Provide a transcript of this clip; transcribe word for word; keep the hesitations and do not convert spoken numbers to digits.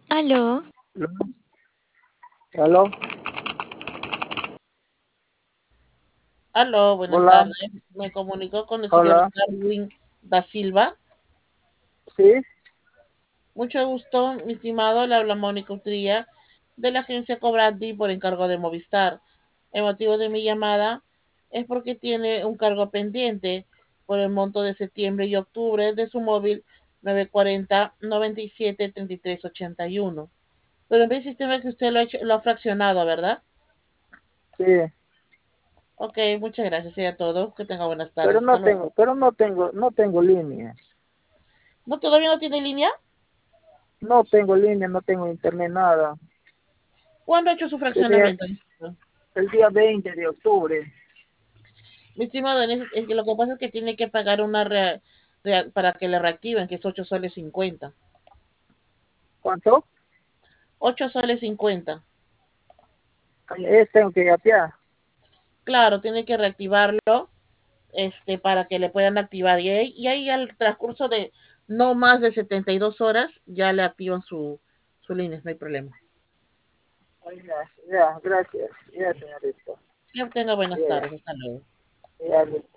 Aló, ¿Aló? aló, buenas Hola, tardes. Me comunico con el señor hola, Darwin da Silva. sí, Mucho gusto, mi estimado. Le habla Mónica Utría de la agencia Cobrandi por encargo de Movistar. El motivo de mi llamada es porque tiene un cargo pendiente por el monto de septiembre y octubre de su móvil nueve cuatro cero, nueve siete, tres tres ocho uno. Pero en el sistema que usted lo ha, hecho, lo ha fraccionado, ¿verdad? sí, Ok, muchas gracias. Sería todo. Que tenga buenas pero tardes. Hasta no luego. tengo, pero no tengo, no tengo línea. ¿No todavía no tiene línea? No tengo línea, no tengo internet, nada. ¿Cuándo ha hecho su Tenía fraccionamiento? el día veinte de octubre. Mi estimado, en ese- es que lo que pasa es que tiene que pagar una rea- rea- para que le reactiven, que es ocho soles cincuenta. ¿Cuánto? Ocho soles cincuenta. Es, tengo que gatear. Claro, tiene que reactivarlo este, para que le puedan activar. Y ahí, y ahí al transcurso de no más de setenta y dos horas ya le activan su, su línea, no hay problema. Ay, Ya, ya, gracias, ya, señorita. Que tenga buenas Ya, tardes, hasta luego. ya, listo.